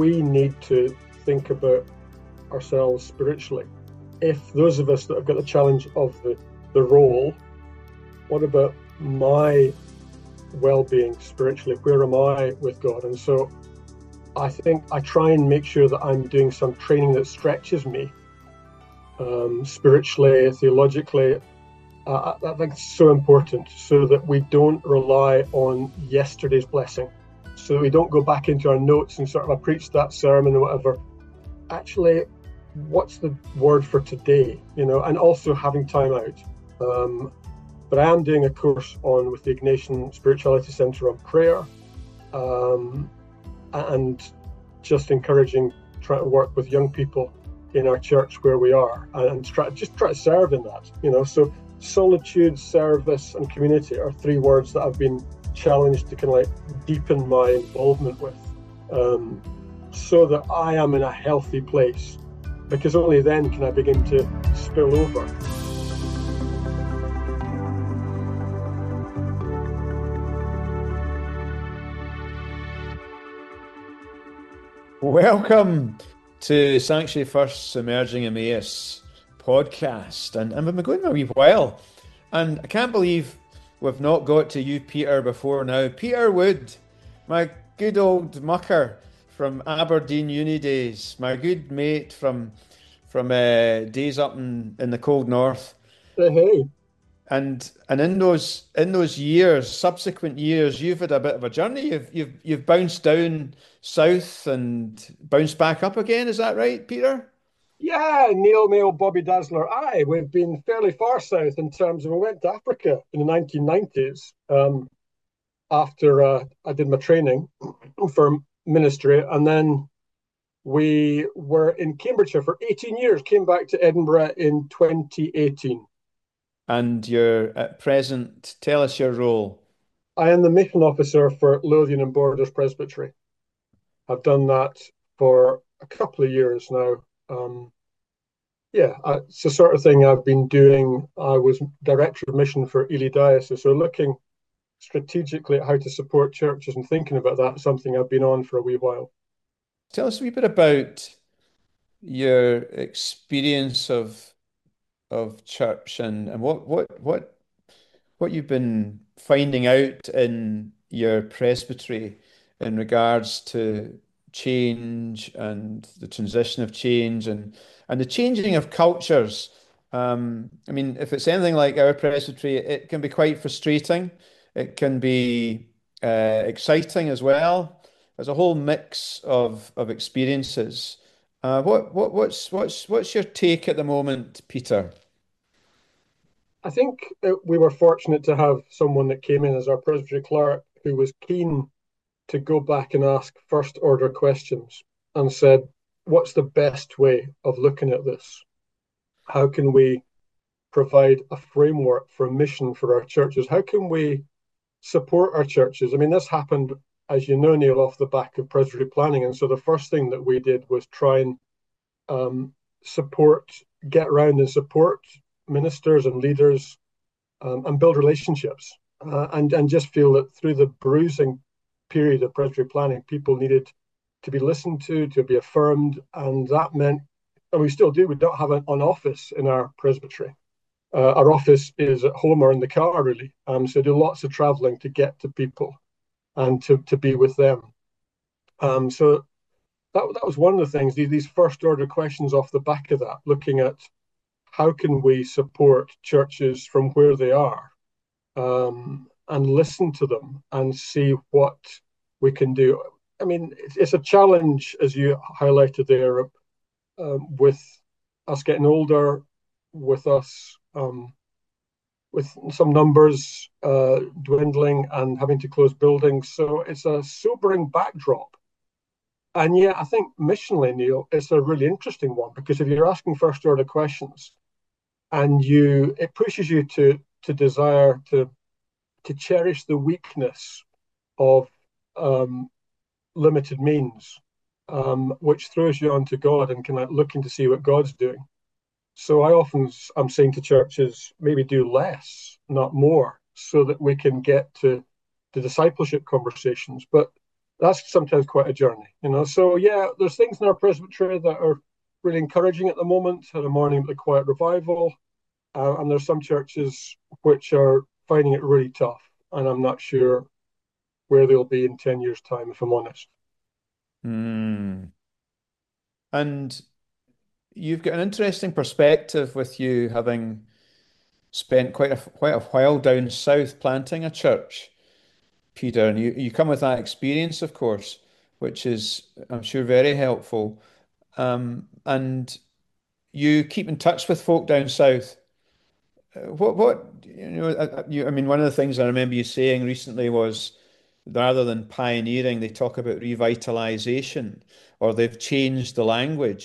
we need to think about ourselves spiritually. If those of us that have got the challenge of the role, what about my well-being spiritually? Where am I with God? And so I think I try and make sure that I'm doing some training that stretches me spiritually, theologically. I think it's so important so that we don't rely on yesterday's blessing, so that we don't go back into our notes and sort of, I preached that sermon or whatever. Actually, what's the word for today? And also having time out. But I am doing a course with the Ignatian Spirituality Centre on prayer, and just encouraging, trying to work with young people in our church where we are, and try to serve in that. So solitude, service, and community are three words that I've been challenged to kind of like deepen my involvement with, so that I am in a healthy place, because only then can I begin to spill over. Welcome to Sanctuary First's Emerging Emmaus podcast, and we've been going a wee while, and I can't believe we've not got to you, Peter, before now. Peter Wood, my good old mucker from Aberdeen uni days, my good mate from days up in the cold north. Hey. And in those years, subsequent years, you've had a bit of a journey. You've bounced down south and bounced back up again. Is that right, Peter? Yeah, Neil Mail, Bobby Dazzler. Aye, we've been fairly far south in terms of, we went to Africa in the 1990s after I did my training for ministry, and then we were in Cambridgeshire for 18 years, came back to Edinburgh in 2018. And you're at present, tell us your role. I am the mission officer for Lothian and Borders Presbytery. I've done that for a couple of years now. It's the sort of thing I've been doing. I was director of mission for Ely Diocese, so looking strategically at how to support churches and thinking about that is something I've been on for a wee while. Tell us a wee bit about your experience of church and what you've been finding out in your presbytery in regards to change and the transition of change and the changing of cultures. I mean, if it's anything like our presbytery, it can be quite frustrating. It can be exciting as well. There's a whole mix of experiences. What's your take at the moment, Peter? I think we were fortunate to have someone that came in as our presbytery clerk who was keen to go back and ask first order questions, and said, what's the best way of looking at this? How can we provide a framework for a mission for our churches? How can we support our churches? I mean, this happened, as you know, Neil, off the back of presbytery planning. And so the first thing that we did was try and get around and support ministers and leaders, and build relationships, and just feel that through the bruising period of presbytery planning, people needed to be listened to be affirmed. And that meant, and we still do, we don't have an office in our presbytery. Our office is at home or in the car, really. So do lots of traveling to get to people and to be with them. So that was one of the things, these first order questions off the back of that, looking at how can we support churches from where they are, and listen to them and see what we can do. I mean, it's a challenge, as you highlighted there, with us getting older, with us with some numbers dwindling and having to close buildings. So it's a sobering backdrop. And yet, I think missionally, Neil, it's a really interesting one, because if you're asking first order questions, and it pushes you to desire to cherish the weakness of limited means, which throws you onto God and kind of looking to see what God's doing. So I'm saying to churches, maybe do less, not more, so that we can get to the discipleship conversations. But that's sometimes quite a journey, you know. So yeah, there's things in our presbytery that are really encouraging at the moment. Had a morning of the quiet revival, and there's some churches which are finding it really tough, and I'm not sure where they'll be in 10 years' time, if I'm honest. Hmm. And you've got an interesting perspective with you having spent quite a while down south planting a church, Peter, and you come with that experience, of course, which is, I'm sure, very helpful. And you keep in touch with folk down south. I mean, one of the things I remember you saying recently was rather than pioneering, they talk about revitalization or they've changed the language.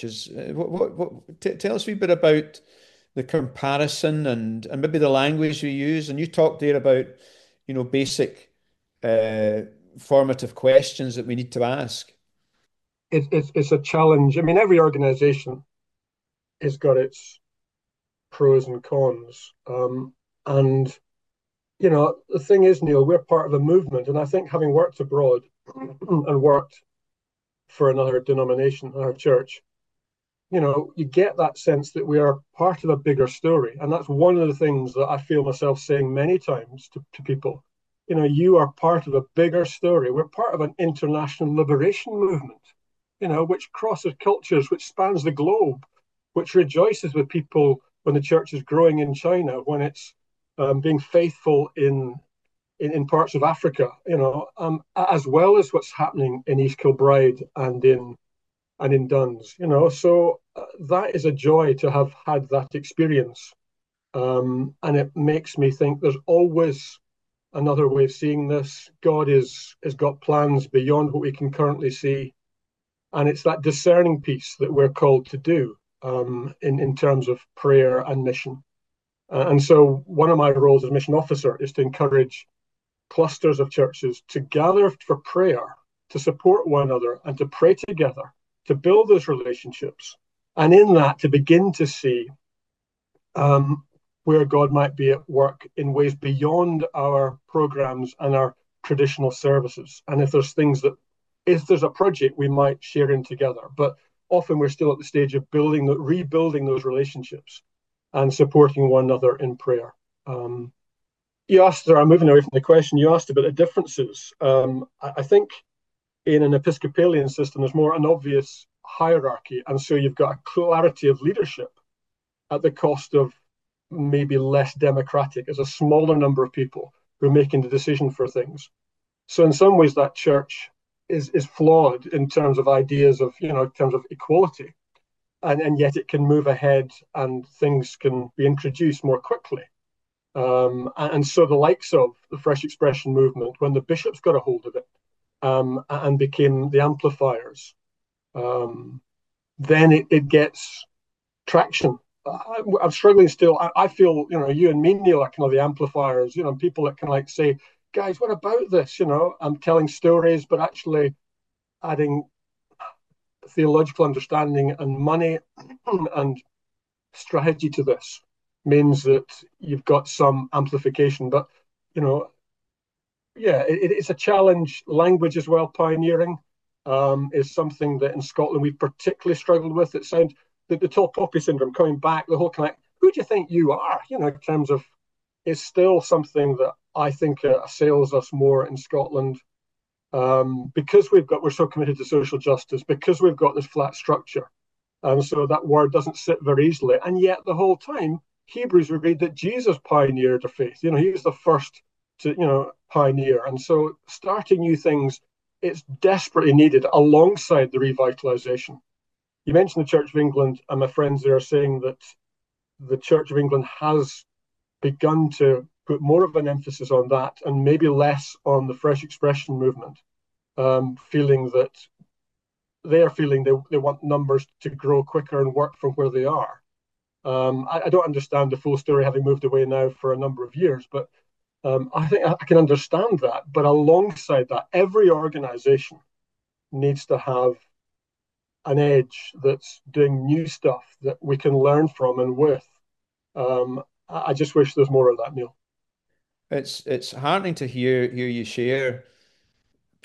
Tell us a wee bit about the comparison and maybe the language you use. And you talked there about, basic uh, formative questions that we need to ask. It's a challenge. I mean, every organization has got its pros and cons. And, you know, the thing is, Neil, we're part of a movement. And I think having worked abroad and worked for another denomination, our church, you know, you get that sense that we are part of a bigger story. And that's one of the things that I feel myself saying many times to people. You know, you are part of a bigger story. We're part of an international liberation movement, you know, which crosses cultures, which spans the globe, which rejoices with people when the church is growing in China, when it's being faithful in parts of Africa, you know, as well as what's happening in East Kilbride and in Duns, you know. So that is a joy to have had that experience. And it makes me think there's always another way of seeing this. God has got plans beyond what we can currently see. And it's that discerning piece that we're called to do in terms of prayer and mission. And so one of my roles as mission officer is to encourage clusters of churches to gather for prayer, to support one another, and to pray together, to build those relationships. And in that, to begin to see um, where God might be at work in ways beyond our programs and our traditional services. And if there's a project, we might share in together. But often we're still at the stage of rebuilding those relationships and supporting one another in prayer. You asked, or I'm moving away from the question, you asked about the differences. I think in an Episcopalian system, there's more an obvious hierarchy. And so you've got a clarity of leadership at the cost of maybe less democratic, as a smaller number of people who are making the decision for things. So in some ways, that church is flawed in terms of ideas of, you know, in terms of equality. And yet it can move ahead and things can be introduced more quickly. And so the likes of the Fresh Expression movement, when the bishops got a hold of it and became the amplifiers, um, then it gets traction. I'm struggling still. I feel, you know, you and me, Neil, are kind of the amplifiers, you know, people that can like say, guys, what about this? You know, I'm telling stories, but actually adding theological understanding and money and strategy to this means that you've got some amplification. But, you know, yeah, it's a challenge. Language as well, pioneering is something that in Scotland we've particularly struggled with. It sounds that the tall poppy syndrome coming back, the whole kind of who do you think you are? You know, in terms of is still something that I think assails us more in Scotland because we're so committed to social justice, because we've got this flat structure, and so that word doesn't sit very easily. And yet, the whole time, Hebrews would read that Jesus pioneered the faith. You know, he was the first to, you know, pioneer. And so, starting new things, it's desperately needed alongside the revitalization. You mentioned the Church of England, and my friends there are saying that the Church of England has begun to put more of an emphasis on that and maybe less on the fresh expression movement, feeling that they want numbers to grow quicker and work from where they are. I don't understand the full story, having moved away now for a number of years, but I think I can understand that. But alongside that, every organization needs to have an edge that's doing new stuff that we can learn from and with. I just wish there's more of that, Neil. It's heartening to hear you share,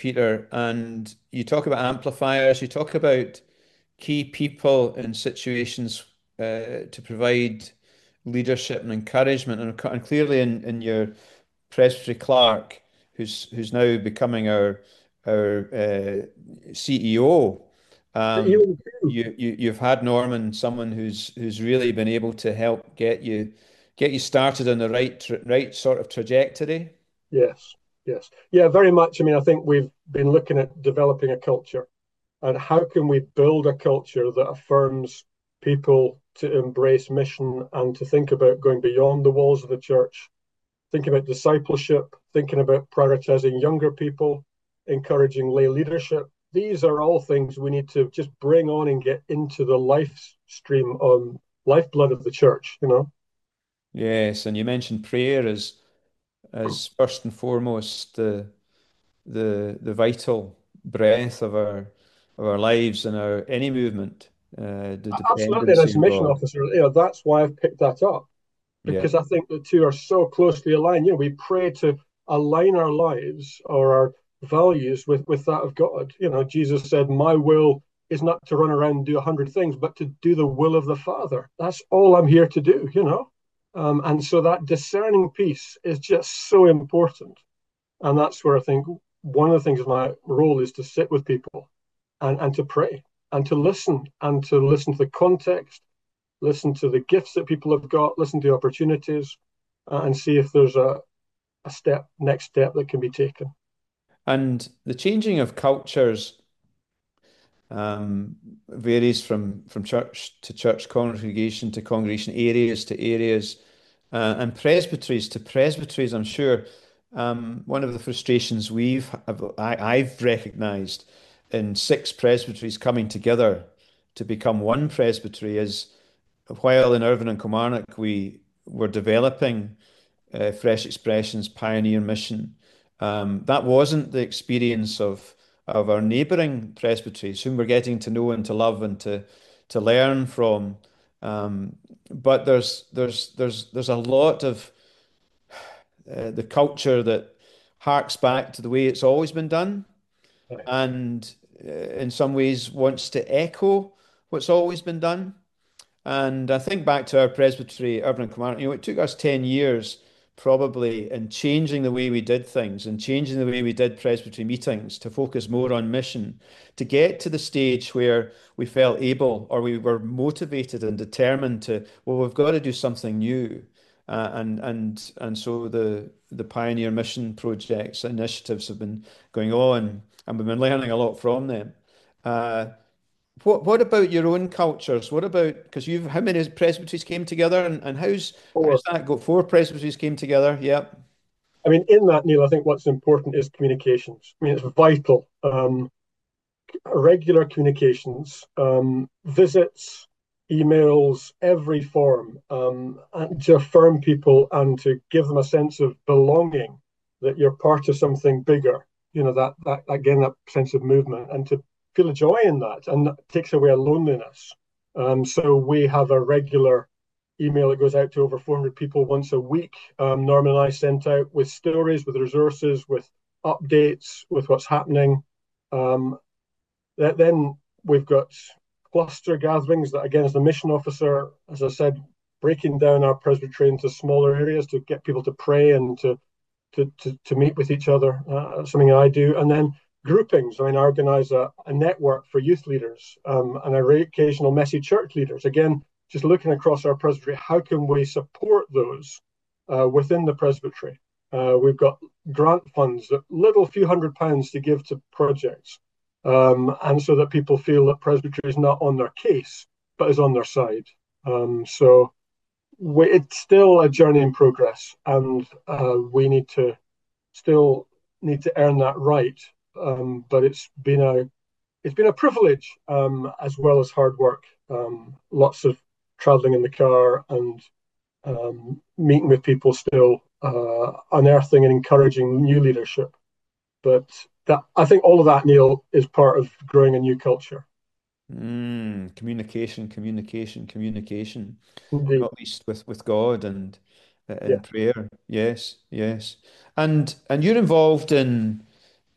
Peter, and you talk about amplifiers, you talk about key people in situations to provide leadership and encouragement, and clearly in your Presbytery clerk, who's now becoming our CEO. Um, Even too, you've had Norman, someone who's really been able to help get you started on the right sort of trajectory. yes, yes, yeah, very much. I mean, I think we've been looking at developing a culture, and how can we build a culture that affirms people to embrace mission and to think about going beyond the walls of the church, think about discipleship, thinking about prioritizing younger people, encouraging lay leadership. These are all things we need to just bring on and get into the life stream on lifeblood of the church, you know? Yes, and you mentioned prayer as first and foremost the vital breath of our lives and our any movement, the Absolutely. And dependency as a on mission God. officer, that's why I've picked that up, Yeah. because I think the two are so closely aligned. We pray to align our lives or our values with that of God. Jesus said, "My will is not to run around and do 100 things, but to do the will of the Father." That's all I'm here to do. And so that discerning piece is just so important. And that's where I think one of the things of my role is to sit with people and to pray and to listen to the context, listen to the gifts that people have got, listen to the opportunities, and see if there's a next step that can be taken. And the changing of cultures varies from church to church, congregation to congregation, areas to areas, and presbyteries to presbyteries. I'm sure one of the frustrations I've recognised in six presbyteries coming together to become one presbytery is while in Irvine and Kilmarnock we were developing Fresh Expressions Pioneer Mission. That wasn't the experience of our neighbouring presbyteries, whom we're getting to know and to love and to learn from. But there's a lot of the culture that harks back to the way it's always been done, Right. and in some ways wants to echo what's always been done. And I think back to our presbytery, Irvine and Kilmarnock, it took us 10 years probably in changing the way we did things and changing the way we did presbytery meetings to focus more on mission, to get to the stage where we felt able or we were motivated and determined to, well, we've got to do something new. And so the Pioneer Mission projects, initiatives have been going on, and we've been learning a lot from them. Uh, what about your own cultures? What about because you've how many presbyteries came together and how's Or, that go? Four presbyteries came together. Yep. I mean, in that, Neil, I think what's important is communications. I mean, it's vital. Regular communications, visits, emails, every form, and to affirm people and to give them a sense of belonging, that you're part of something bigger. That again, that sense of movement, and to feel a joy in that, and that takes away a loneliness. So we have a regular email that goes out to over 400 people once a week. Norman and I sent out with stories, with resources, with updates, with what's happening. Um, then we've got cluster gatherings that, again, as the mission officer, as I said, breaking down our presbytery into smaller areas to get people to pray and to meet with each other, something I do. And then groupings. I mean, I organize a network for youth leaders and a occasional messy church leaders. Again, just looking across our presbytery, how can we support those within the presbytery? We've got grant funds, that little few £100s to give to projects, and so that people feel that presbytery is not on their case, but is on their side. So it's still a journey in progress, and we still need to earn that right. But it's been a privilege, as well as hard work. Lots of traveling in the car and meeting with people still, unearthing and encouraging new leadership. But I think all of that, Neil, is part of growing a new culture. Communication, communication, communication. Indeed. Not least with God and Yeah. in prayer. Yes, yes. And you're involved in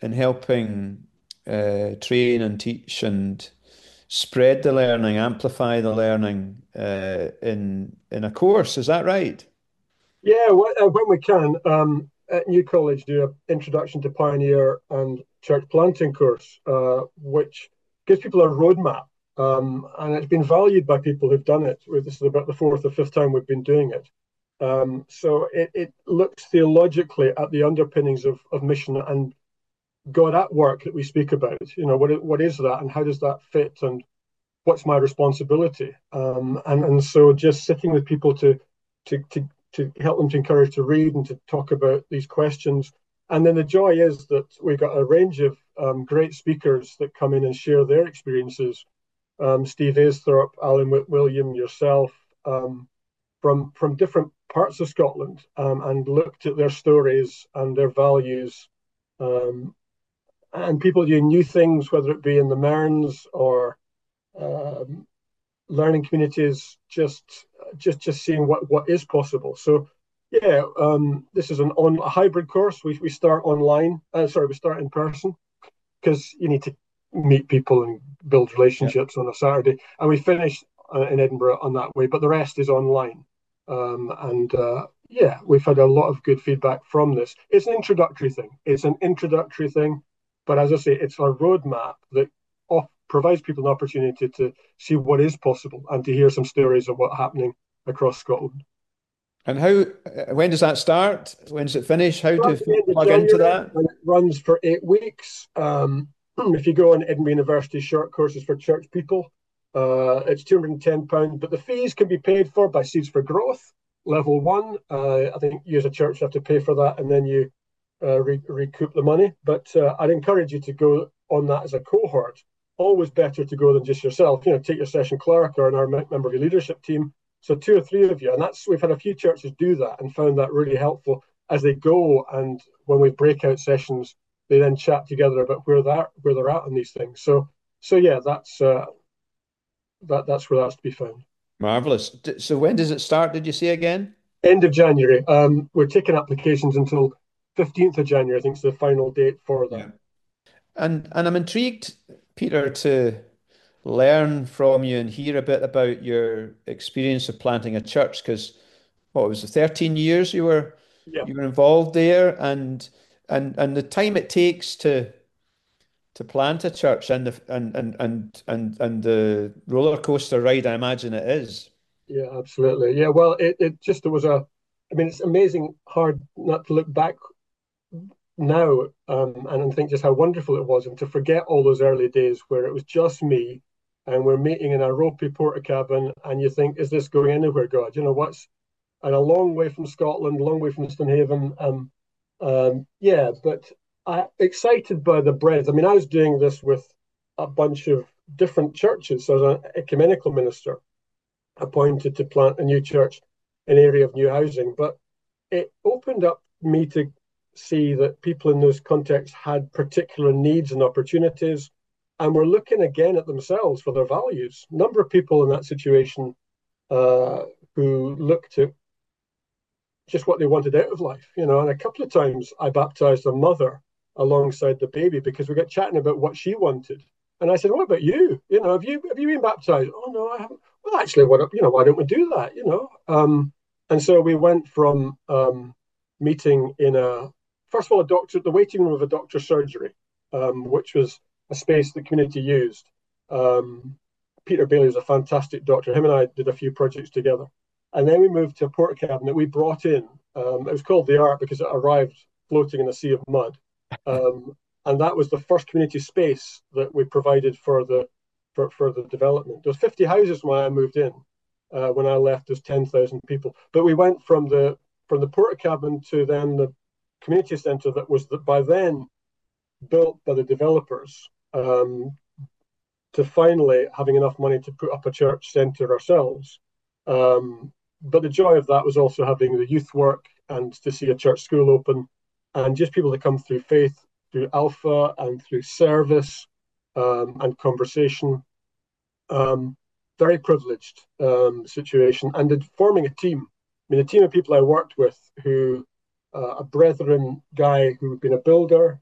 in helping train and teach and spread the learning, amplify the learning in a course. Is that right? Yeah, when we can, at New College, do an introduction to Pioneer and church planting course, which gives people a roadmap. And it's been valued by people who've done it. This is about the fourth or fifth time we've been doing it. So it looks theologically at the underpinnings of mission and God at work that we speak about. You know, what is that, and how does that fit, and what's my responsibility? And so just sitting with people to to help them to encourage to read and to talk about these questions. And then the joy is that we've got a range of great speakers that come in and share their experiences. Steve Aisthorpe, Alan William, yourself, from different parts of Scotland, and looked at their stories and their values. And people doing new things, whether it be in the Mearns or um, learning communities, just seeing what is possible. So yeah, this is a hybrid course. We start online. We start in person because you need to meet people and build Yeah. relationships on a Saturday, and we finish in Edinburgh on that way. But the rest is online, and yeah, we've had a lot of good feedback from this. It's an introductory thing. But as I say, it's a roadmap that provides people an opportunity to see what is possible and to hear some stories of what's happening across Scotland. And when does that start? When does it finish? How Starts do at the people end of plug into January that? and it runs for 8 weeks. If you go on Edinburgh University short courses for church people, it's £210, but the fees can be paid for by Seeds for Growth, level one. I think you as a church have to pay for that and then you recoup the money. But I'd encourage you to go on that as a cohort. Always better to go than just yourself. You know, take your session clerk or our member of your leadership team. So 2 or 3 of you, and we've had a few churches do that and found that really helpful as they go. And when we breakout sessions, they then chat together about where they're at on these things. So yeah, that's that's where that's to be found. Marvelous. So when does it start? Did you say again? End of January. We're taking applications until 15th of January. I think is the final date for that. Yeah. And I'm intrigued, Peter, to learn from you and hear a bit about your experience of planting a church, because what was it, 13 years Yeah. you were involved there, and the time it takes to plant a church and the roller coaster ride I imagine it is. Yeah, absolutely. Yeah, well, it was I mean, it's amazing hard not to look back now and think just how wonderful it was and to forget all those early days where it was just me and we're meeting in a ropey porta cabin and you think, is this going anywhere, God? You know, what's and a long way from Scotland, a long way from Stonehaven. Yeah, but excited by the breadth. I mean, I was doing this with a bunch of different churches. So I was an ecumenical minister appointed to plant a new church in an area of new housing. But it opened up me to see that people in those contexts had particular needs and opportunities and were looking again at themselves for their values. A number of people in that situation who looked at just what they wanted out of life, you know. And a couple of times I baptized a mother alongside the baby because we got chatting about what she wanted. And I said, "What about you? You know, have you been baptized?" "Oh no, I haven't." "Well, actually, why don't we do that? You know?" And so we went from meeting in first of all, the waiting room of a doctor's surgery, which was a space the community used. Peter Bailey was a fantastic doctor. Him and I did a few projects together. And then we moved to a porta cabin that we brought in. It was called the Ark because it arrived floating in a sea of mud. And that was the first community space that we provided for the development. There was 50 houses when I moved in. When I left, there's 10,000 people. But we went from the porta cabin to then the community centre that was by then built by the developers, to finally having enough money to put up a church centre ourselves. But the joy of that was also having the youth work and to see a church school open and just people that come through faith, through Alpha and through service and conversation. Very privileged situation. And forming a team. I mean, a team of people I worked with who, a brethren guy who'd been a builder,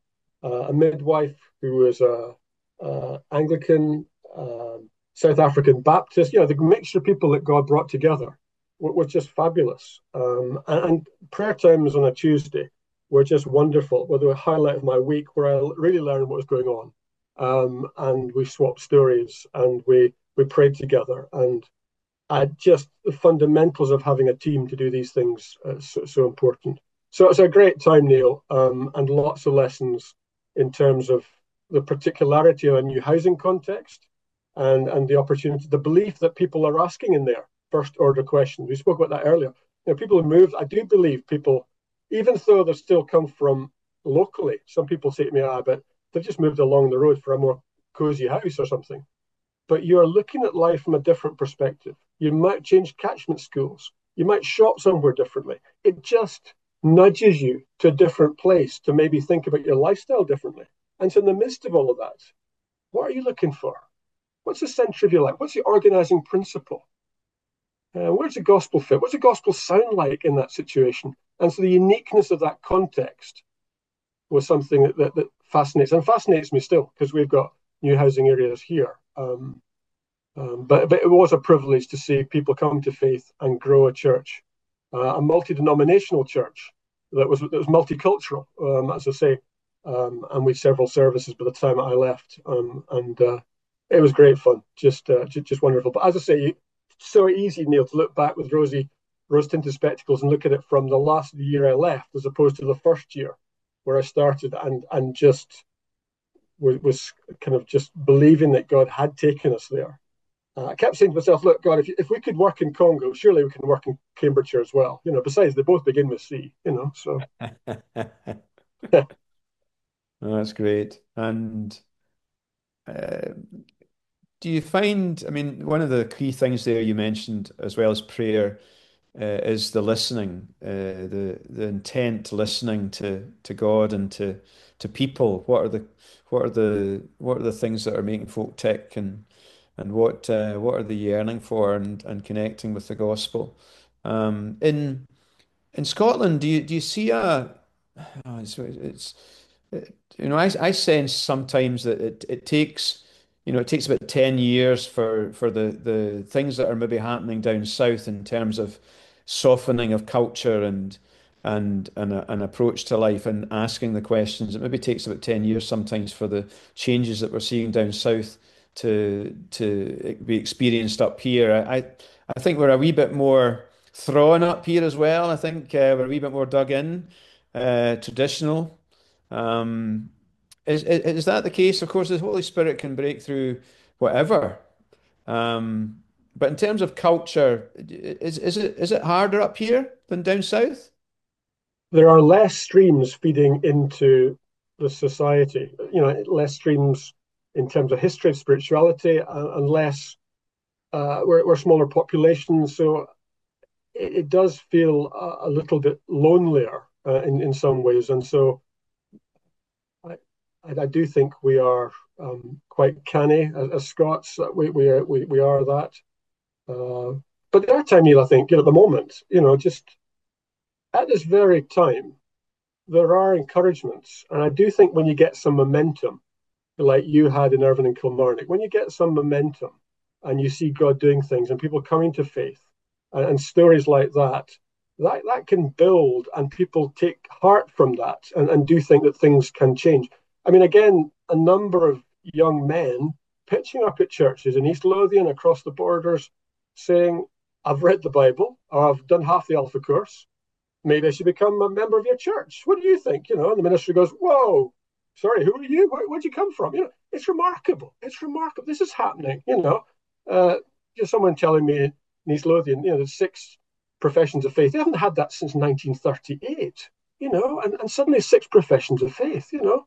a midwife who was a Anglican, South African Baptist. The mixture of people that God brought together was just fabulous. And prayer times on a Tuesday were just wonderful. Were the highlight of my week, where I really learned what was going on. And we swapped stories, and we prayed together. And just the fundamentals of having a team to do these things so important. So it's a great time, Neil, and lots of lessons in terms of the particularity of a new housing context, and the opportunity, the belief that people are asking in their first order questions. We spoke about that earlier. People who moved, I do believe people, even though they still come from locally, some people say to me, but they've just moved along the road for a more cozy house or something. But you're looking at life from a different perspective. You might change catchment schools. You might shop somewhere differently. It just nudges you to a different place to maybe think about your lifestyle differently. And so in the midst of all of that, what are you looking for? What's the center of your life? What's the organizing principle? Where's the gospel fit? What's the gospel sound like in that situation? And so the uniqueness of that context was something that fascinates me still, because we've got new housing areas here. But it was a privilege to see people come to faith and grow a church, a multi-denominational church that was multicultural, as I say, and with several services by the time I left, and it was great fun, just wonderful. But as I say, so easy, Neil, to look back with rose-tinted spectacles and look at it from the last year I left, as opposed to the first year where I started, and just was kind of just believing that God had taken us there. I kept saying to myself, look, God, if we could work in Congo, surely we can work in Cambridgeshire as well. Besides, they both begin with C, so. Oh, that's great. And uh, do you find, I mean, one of the key things there you mentioned, as well as prayer, is the listening, the intent listening to God and to people. What are the things that are making folk tick, and what are they yearning for, and connecting with the gospel? In Scotland, do you see oh, it's I sense sometimes that it takes, it takes about 10 years for the things that are maybe happening down south in terms of softening of culture and an approach to life and asking the questions. It maybe takes about 10 years sometimes for the changes that we're seeing down south to be experienced up here. I think we're a wee bit more thrown up here as well. I think we're a wee bit more dug in, traditional. Um, is that the case? Of course, the Holy Spirit can break through whatever. But in terms of culture, is it harder up here than down south? There are less streams feeding into the society, less streams in terms of history of spirituality, and less, we're smaller populations. So it does feel a little bit lonelier in some ways. And so I do think we are quite canny as Scots. We are that. But the other time, Neil, I think, at the moment, just at this very time, there are encouragements. And I do think when you get some momentum, like you had in Irvine and Kilmarnock, when you get some momentum and you see God doing things and people coming to faith, and stories like that can build, and people take heart from that, and do think that things can change. I mean, again, a number of young men pitching up at churches in East Lothian, across the borders, saying, I've read the Bible, or I've done half the Alpha course, maybe I should become a member of your church. What do you think? And the minister goes, whoa, sorry, who are you? Where'd you come from? It's remarkable. It's remarkable. This is happening. Just someone telling me in East Lothian, there's 6 professions of faith. They haven't had that since 1938, and suddenly 6 professions of faith,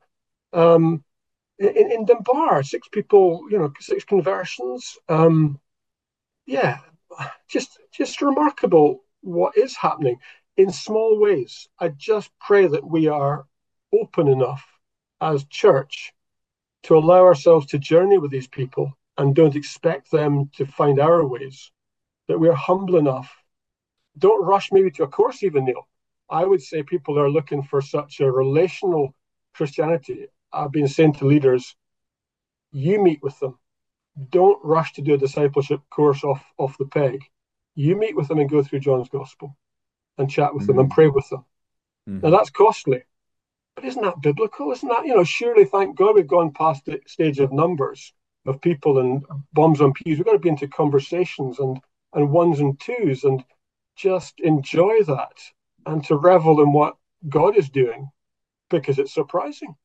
in Dunbar, 6 people, 6 conversions. Yeah, just remarkable what is happening in small ways. I just pray that we are open enough as church to allow ourselves to journey with these people and don't expect them to find our ways, that we're humble enough. Don't rush maybe to a course even, Neil. I would say people are looking for such a relational Christianity. I've been saying to leaders, you meet with them. Don't rush to do a discipleship course off the peg. You meet with them and go through John's gospel and chat with them and pray with them. Now that's costly, but isn't that biblical? Isn't that, surely, thank God we've gone past the stage of numbers of people and bombs on pews. We've got to be into conversations and ones and twos and just enjoy that and to revel in what God is doing because it's surprising.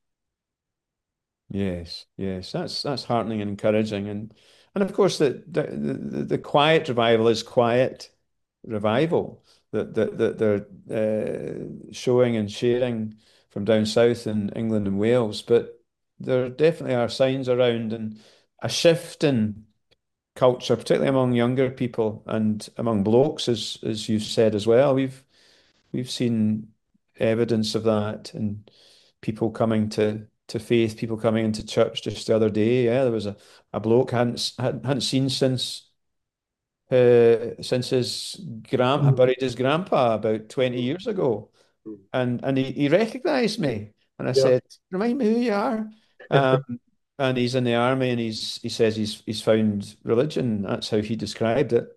Yes, yes, that's heartening and encouraging, and of course the quiet revival is quiet revival that they're showing and sharing from down south in England and Wales, but there definitely are signs around and a shift in culture, particularly among younger people and among blokes, as you said as well. We've seen evidence of that and people coming to faith, people coming into church just the other day. Yeah, there was a bloke hadn't seen since his grand buried his grandpa about 20 years ago. And he recognized me. And I Yeah. said, remind me who you are. And he's in the army and he says he's found religion. That's how he described it.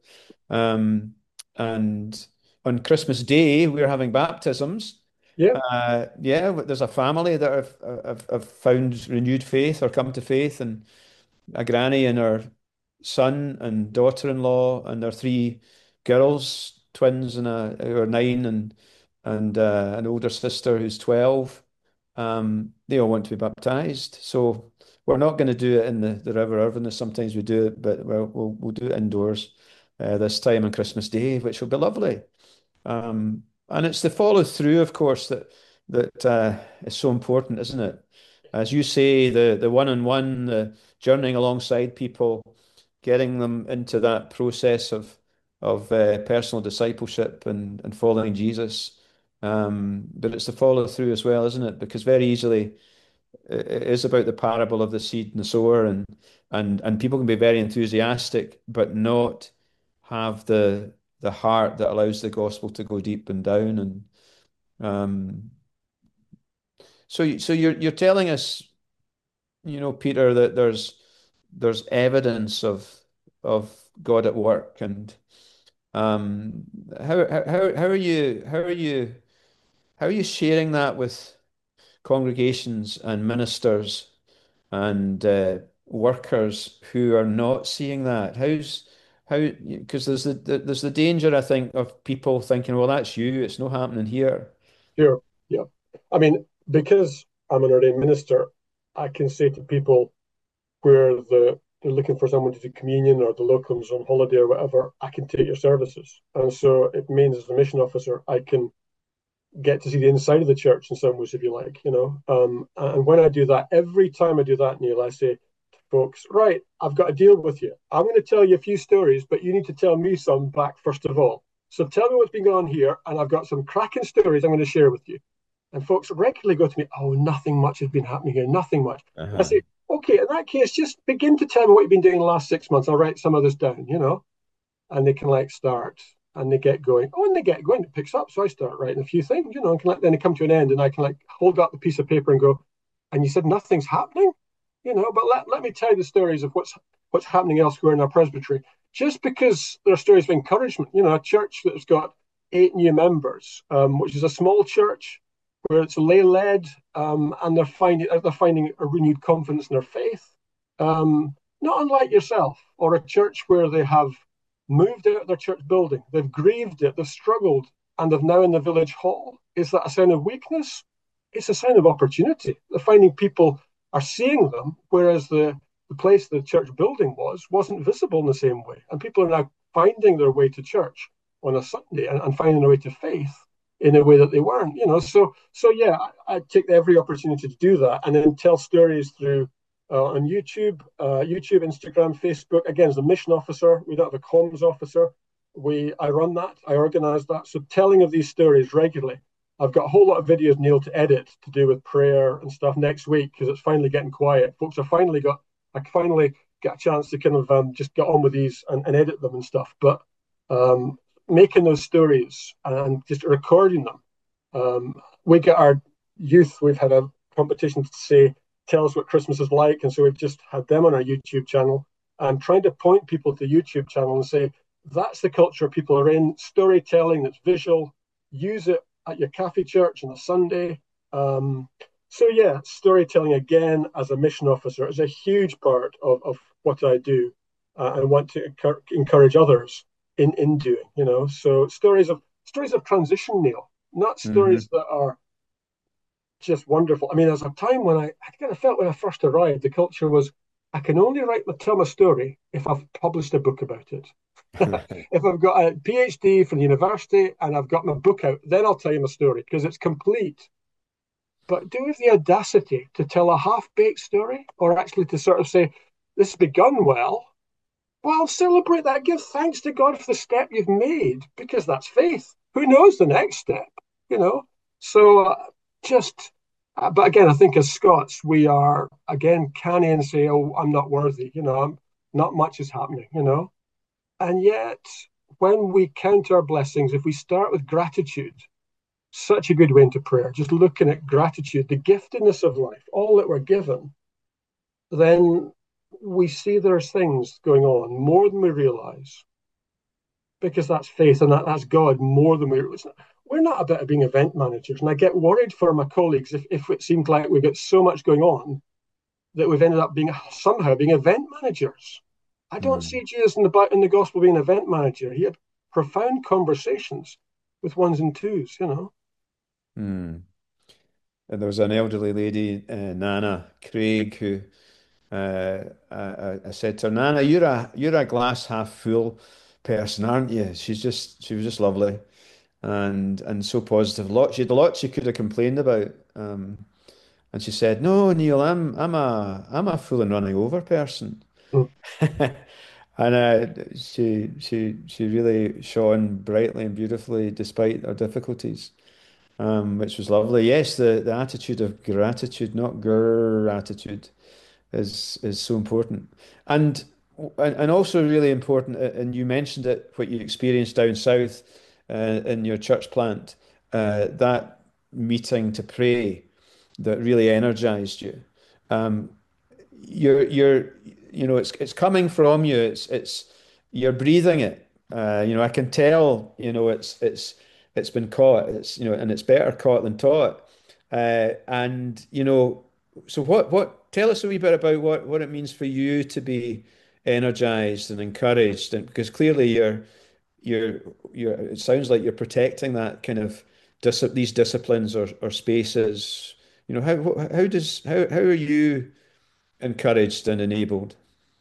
And on Christmas Day, we're having baptisms. Yeah. Yeah, there's a family that have found renewed faith or come to faith, and a granny and her son and daughter-in-law and their three girls, twins and who are 9 and an older sister who's 12. They all want to be baptized. So we're not going to do it in the River Irvine as sometimes we do it, but we'll do it indoors this time on Christmas Day, which will be lovely. And it's the follow through, of course, that is so important, isn't it? As you say, the one-on-one, the journeying alongside people, getting them into that process of personal discipleship and following Jesus. But it's the follow through as well, isn't it? Because very easily it is about the parable of the seed and the sower, and people can be very enthusiastic, but not have the heart that allows the gospel to go deep and down. And so you're telling us, Peter, that there's evidence of God at work, and how are you sharing that with congregations and ministers and workers who are not seeing that? Because there's the danger, I think, of people thinking, well, that's you, it's not happening here. Sure. Yeah. I mean, because I'm an ordained minister, I can say to people where they're looking for someone to do communion or the locums on holiday or whatever, I can take your services. And so it means as a mission officer, I can get to see the inside of the church in some ways, if you like. And when I do that, every time I do that, Neil, I say to folks, right, I've got a deal with you. I'm going to tell you a few stories, but you need to tell me some back first of all. So tell me what's been going on here, and I've got some cracking stories I'm going to share with you. And folks regularly go to me, oh, nothing much has been happening here, nothing much. I say, okay, in that case, just begin to tell me what you've been doing the last 6 months. I'll write some of this down. And they can start and they get going. Oh, and they get going, it picks up. So I start writing a few things, and then they come to an end and I can hold up the piece of paper and go, and you said nothing's happening, but let me tell you the stories of what's happening elsewhere in our presbytery. Just because there are stories of encouragement, a church that's got 8 new members, which is a small church where it's lay led, and they're finding a renewed confidence in their faith. Not unlike yourself, or a church where they have moved out of their church building, they've grieved it, they've struggled, and they're now in the village hall. Is that a sign of weakness? It's a sign of opportunity. They're finding people are seeing them, whereas the place the church building wasn't visible in the same way. And people are now finding their way to church on a Sunday and finding their way to faith in a way that they weren't. So yeah, I take every opportunity to do that and then tell stories through on YouTube, Instagram, Facebook. Again, as a mission officer, we don't have a comms officer. I run that, I organize that. So telling of these stories regularly. I've got a whole lot of videos, Neil, to edit to do with prayer and stuff next week because it's finally getting quiet. Folks, I finally get a chance to kind of just get on with these and edit them and stuff. But making those stories and just recording them. We get our youth, we've had a competition to say tell us what Christmas is like. And so we've just had them on our YouTube channel and trying to point people to the YouTube channel and say, that's the culture people are in, storytelling that's visual, use it at your cafe church on a Sunday. Um, so yeah, storytelling again as a mission officer is a huge part of what I do and want to encourage others in doing, you know. So stories of transition, Neil, not Hmm. stories that are just wonderful. I mean, there's a time when I kind of felt when I first arrived, the culture was I can only tell my story if I've published a book about it. Right. If I've got a PhD from the university and I've got my book out, then I'll tell you my story because it's complete. But do we have the audacity to tell a half-baked story or actually to sort of say, this has begun well? Well, celebrate that. Give thanks to God for the step you've made because that's faith. Who knows the next step, you know? So just, but again, I think as Scots, we are, again, canny and say, oh, I'm not worthy, not much is happening, you know? And yet, when we count our blessings, if we start with gratitude, such a good way into prayer, just looking at gratitude, the giftedness of life, all that we're given, then we see there's things going on more than we realize because that's faith and that's God more than we realize. We're not about being event managers. And I get worried for my colleagues if it seemed like we've got so much going on that we've ended up being somehow being event managers. I don't Mm. see Jesus in the gospel being an event manager. He had profound conversations with ones and twos, you know. Mm. And there was an elderly lady, Nana Craig, who I said to her, Nana, you're a glass half full person, aren't you? She was just lovely and so positive. She had a lot she could have complained about. And she said, "No, Neil, I'm a full and running over person." Mm. And she really shone brightly and beautifully despite her difficulties, which was lovely. Yes, the attitude of gratitude, not gratitude, is so important, and and also really important. And you mentioned it, what you experienced down south, in your church plant, that meeting to pray that really energized you. Um, you're it's coming from you. It's you're breathing it. I can tell. It's been caught. And it's better caught than taught. And so what? Tell us a wee bit about what it means for you to be energized and encouraged, and because clearly you're it sounds like you're protecting that kind of these disciplines or spaces. How are you encouraged and enabled?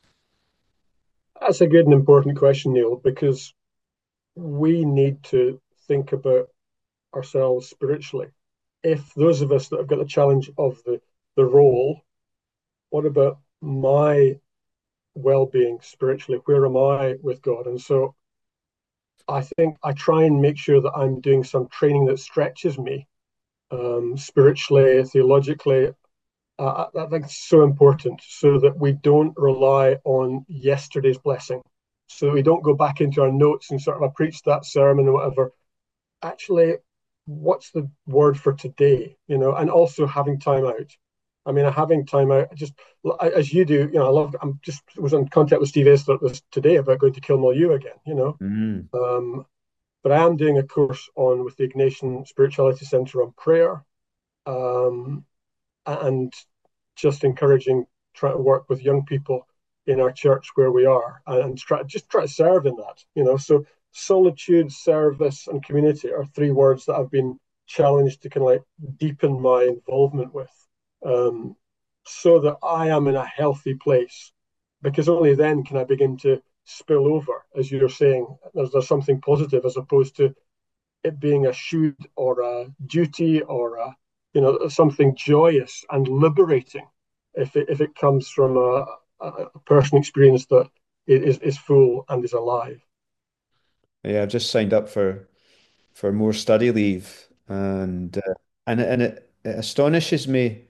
That's a good and important question, Neil, because we need to think about ourselves spiritually. If those of us that have got the challenge of the role, what about my well-being spiritually? Where am I with God? And so I think I try and make sure that I'm doing some training that stretches me spiritually, theologically. I think it's so important so that we don't rely on yesterday's blessing, so that we don't go back into our notes and sort of I preached that sermon or whatever. Actually, what's the word for today? And also having time out. I mean, having time out, just as you do, I'm just was in contact with Steve Aistler this today about going to Kilmall U again. Mm. Um, but I am doing a course on with the Ignatian Spirituality Center on prayer, um, and just encouraging, trying to work with young people in our church where we are, and try to serve in that. So solitude, service, and community are three words that I've been challenged to kind of like deepen my involvement with, um, so that I am in a healthy place, because only then can I begin to spill over, as you're saying. There's something positive as opposed to it being a should or a duty or something joyous and liberating if it comes from a personal experience that is full and is alive. Yeah, I've just signed up for more study leave, and it astonishes me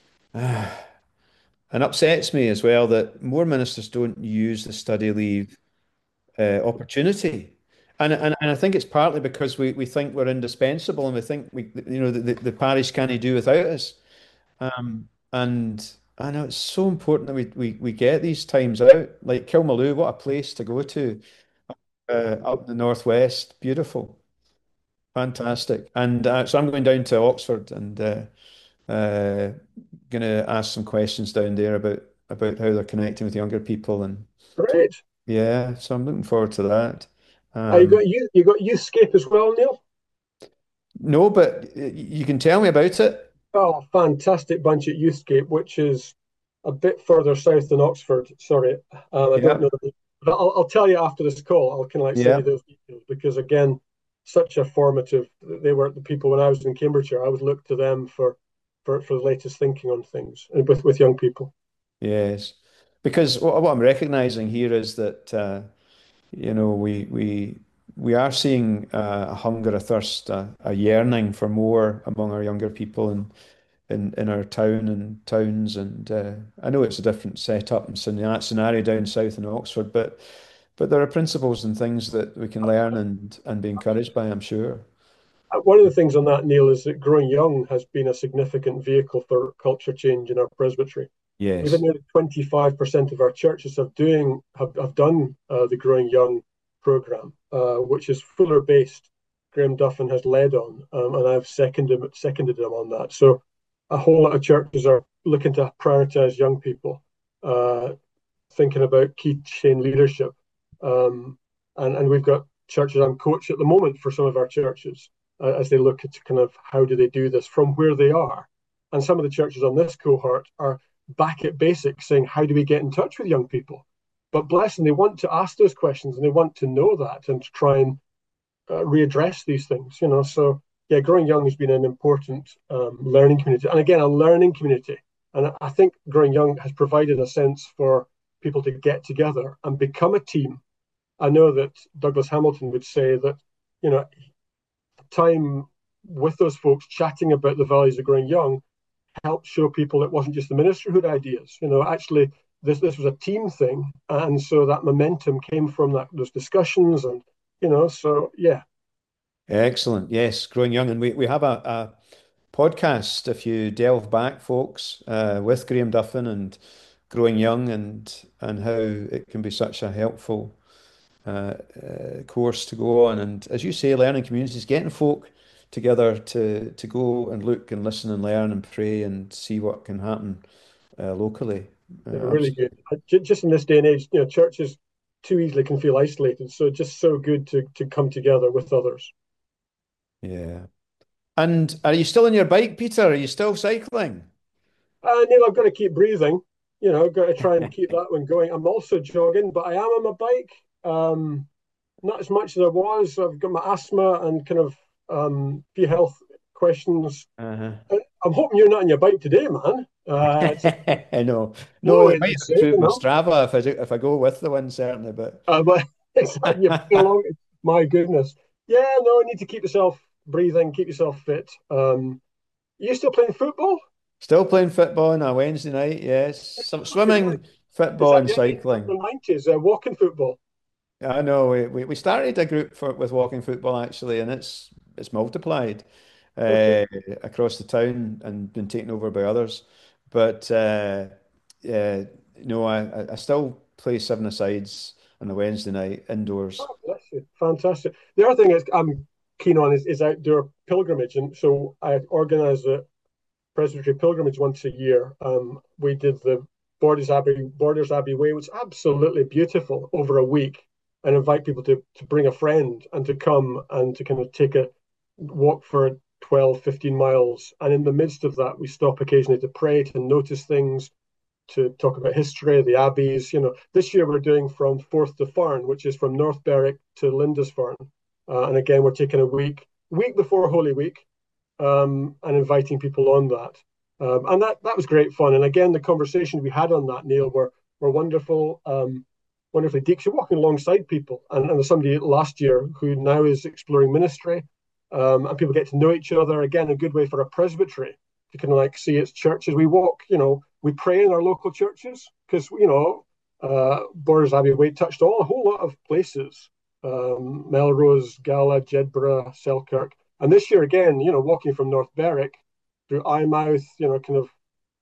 and upsets me as well that more ministers don't use the study leave opportunity. And I think it's partly because we think we're indispensable and we think the parish can't do without us. And I know it's so important that we get these times out. Like Kilmaloo, what a place to go to up in the northwest. Beautiful, fantastic. And so I'm going down to Oxford and uh, going to ask some questions down there about how they're connecting with younger people. And Great. yeah, so I'm looking forward to that. You Um, got you got Youthscape as well, Neil? no, but you can tell me about it. Oh, fantastic bunch at Youthscape, which is a bit further south than Oxford. Sorry, I don't Yeah, know, but I'll tell you after this call. I'll kind of like send you yeah, those details because again, such a formative. They were the people when I was in Cambridgeshire. I would look to them for the latest thinking on things and with young people. yes. Because what I'm recognizing here is that we are seeing a hunger, a thirst, a yearning for more among our younger people in our town and towns. And I know it's a different setup and scenario down south in Oxford, but there are principles and things that we can learn and be encouraged by, I'm sure. One of the things on that, Neil, is that Growing Young has been a significant vehicle for culture change in our presbytery. We've had Yes. nearly 25% of our churches have done the Growing Young program, which is Fuller based. Graham Duffin has led on, and I've seconded him on that. So a whole lot of churches are looking to prioritize young people, uh, thinking about key chain leadership. Um, and we've got churches. I'm coach at the moment for some of our churches as they look at kind of how do they do this from where they are. And some of the churches on this cohort are back at basics, saying how do we get in touch with young people? But bless them, they want to ask those questions and they want to know that and to try and readdress these things. So yeah, Growing Young has been an important learning community, and again, a learning community. And I think Growing Young has provided a sense for people to get together and become a team. I know that Douglas Hamilton would say that, you know, time with those folks chatting about the values of Growing Young helped show people it wasn't just the minister who had ideas. Actually, this was a team thing, and so that momentum came from those discussions, and so yeah. Excellent. Yes, Growing Young. And we have a podcast, if you delve back, folks, with Graham Duffin and Growing Young and how it can be such a helpful course to go on. And as you say, learning communities, getting folk together to go and look and listen and learn and pray and see what can happen locally. They're really Absolutely. good. Just in this day and age, churches too easily can feel isolated. So just so good to come together with others. Yeah. And are you still on your bike, Peter? Are you still cycling? Neil, I've got to keep breathing. Got to try and keep that one going. I'm also jogging, but I am on my bike. Not as much as I was. I've got my asthma and kind of few health questions. Uh-huh. I'm hoping you're not on your bike today, man. It's No, no, oh, it might it's improve my insane. Strava if I go with the one certainly, but But it's like you feel along. My goodness. Yeah, no, you need to keep yourself breathing, keep yourself fit. You still playing football? still playing football on a Wednesday night. Yes, some swimming, Is football, that and the early cycling. 90s? Walking football. I know we started a group with walking football actually, and it's multiplied Okay. uh, across the town and been taken over by others. But yeah, no, I still play seven-a-sides on a Wednesday night indoors. Oh, bless you. Fantastic. The other thing is I'm keen on is outdoor pilgrimage. And so I organize a Presbytery pilgrimage once a year. We did the Borders Abbey Way, which is absolutely beautiful over a week, and invite people to bring a friend and to come and to kind of take a walk for 12, 15 miles. And in the midst of that, we stop occasionally to pray, to notice things, to talk about history, the abbeys. This year we're doing from Forth to Farn, which is from North Berwick to Lindisfarne. And again, we're taking a week before Holy Week, and inviting people on that. And that was great fun. And again, the conversations we had on that, Neil, were wonderful, wonderfully deep. So walking alongside people, and there's somebody last year who now is exploring ministry, and people get to know each other. Again, a good way for a presbytery to kind of like see its churches. We walk, we pray in our local churches because Borders Abbey Way touched all a whole lot of places. Melrose, Gala, Jedburgh, Selkirk. And this year again, walking from North Berwick through Eyemouth, kind of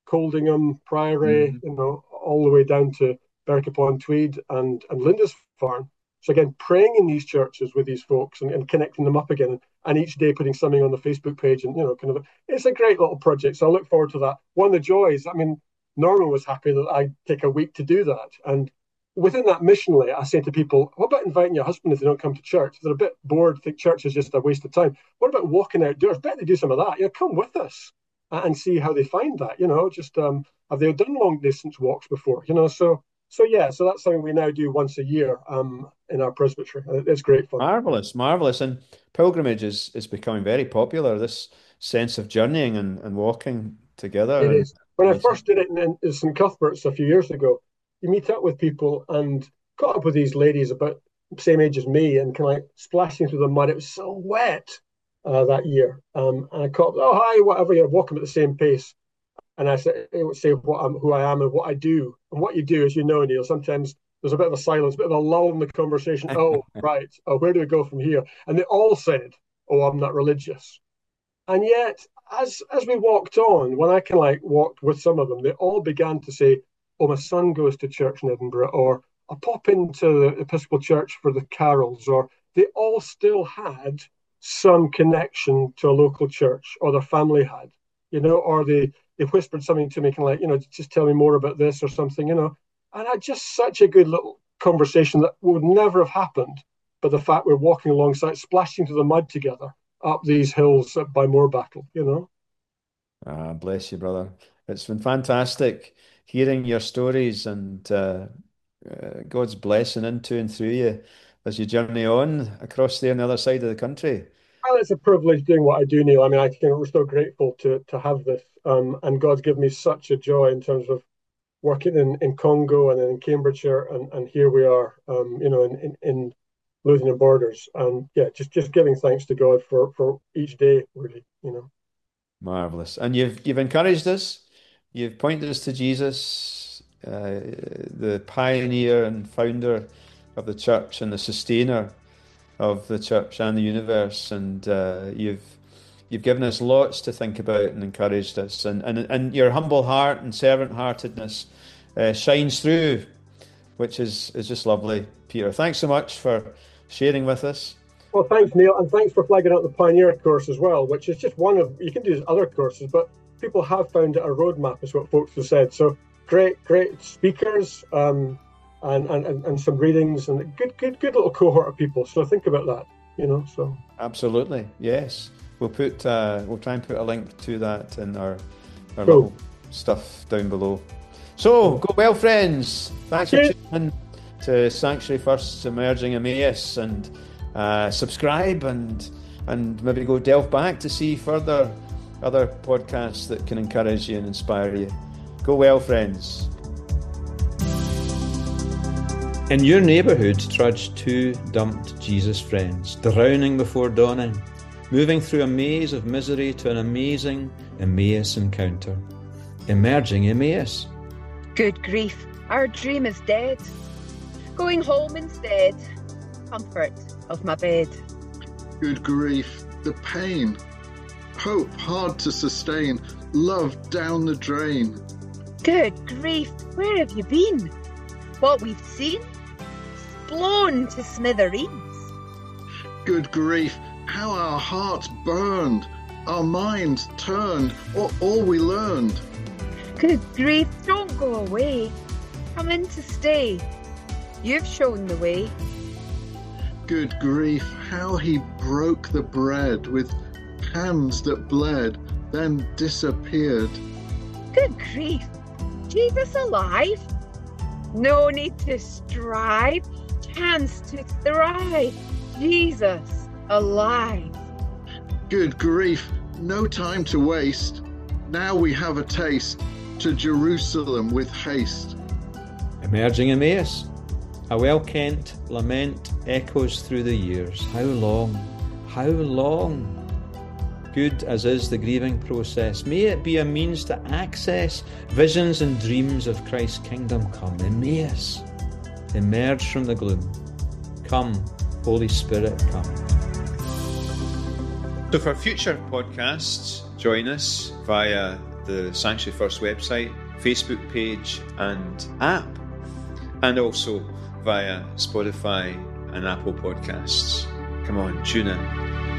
Coldingham, Priory, all the way down to Berwick upon Tweed and Lindisfarne. So again, praying in these churches with these folks and connecting them up again, and each day putting something on the Facebook page, and it's a great little project. So I look forward to that. One of the joys, I mean, Norman was happy that I take a week to do that, and within that missionally, I say to people, what about inviting your husband if they don't come to church? If they're a bit bored, think church is just a waste of time. What about walking outdoors? Bet they do some of that. Come with us and see how they find that. Just have they done long distance walks before? So that's something we now do once a year in our presbytery. It's great fun. Marvelous. And pilgrimage is becoming very popular, this sense of journeying and walking together. It is. When I first did it in St Cuthbert's a few years ago, you meet up with people and caught up with these ladies about the same age as me and kind of like splashing through the mud. It was so wet that year. And I caught, oh, hi, whatever, you're walking at the same pace. And I would say who I am and what I do. And what you do, as you know, Neil, sometimes there's a bit of a silence, a bit of a lull in the conversation. Oh, right. Oh, where do we go from here? And they all said, oh, I'm not religious. And yet, as we walked on, when I kind of like walked with some of them, they all began to say, oh, my son goes to church in Edinburgh, or I pop into the Episcopal Church for the carols, or they all still had some connection to a local church, or their family had, or they whispered something to me, kind of like, just tell me more about this or something, and I had just such a good little conversation that would never have happened, but the fact we're walking alongside, splashing through the mud together up these hills by Moorbattle, Ah, bless you, brother. It's been fantastic hearing your stories and God's blessing into and through you as you journey on across there on the other side of the country. Well, it's a privilege doing what I do, Neil. I mean, we're so grateful to have this. And God's given me such a joy in terms of working in Congo and then in Cambridgeshire, and here we are, in Lothian Borders. And yeah, just giving thanks to God for each day, really, Marvelous. And you've encouraged us. You've pointed us to Jesus, the pioneer and founder of the church and the sustainer of the church and the universe. And you've given us lots to think about and encouraged us. And your humble heart and servant-heartedness shines through, which is just lovely, Peter. Thanks so much for sharing with us. Well, thanks, Neil, and thanks for flagging out the Pioneer course as well, which is just one of, you can do other courses, but people have found it a roadmap, is what folks have said. So great speakers, and some readings, and good little cohort of people. So think about that, so. Absolutely, yes. We'll try and put a link to that in our Cool. little stuff down below. So, go well, friends. Thanks for tuning in to Sanctuary First's Emerging Emmaus, and subscribe and maybe go delve back to see further other podcasts that can encourage you and inspire you. Go well, friends. In your neighbourhood trudged two dumped Jesus friends, drowning before dawning, moving through a maze of misery to an amazing Emmaus encounter. Emerging Emmaus. Good grief, our dream is dead. Going home instead, comfort of my bed. Good grief, the pain. Hope hard to sustain, love down the drain. Good grief, where have you been? What we've seen? Blown to smithereens. Good grief, how our hearts burned, our minds turned, all we learned. Good grief, don't go away. Come in to stay. You've shown the way. Good grief, how he broke the bread with hands that bled, then disappeared. Good grief, Jesus alive? No need to strive, chance to thrive. Jesus alive. Good grief, no time to waste. Now we have a taste, to Jerusalem with haste. Emerging Emmaus. A well-kent lament echoes through the years. How long? How long? Good as is the grieving process, may it be a means to access visions and dreams of Christ's kingdom come. Emmaus, emerge from the gloom. Come, Holy Spirit, come. So for future podcasts, join us via the Sanctuary First website, Facebook page and app, and also via Spotify and Apple Podcasts. Come on, tune in.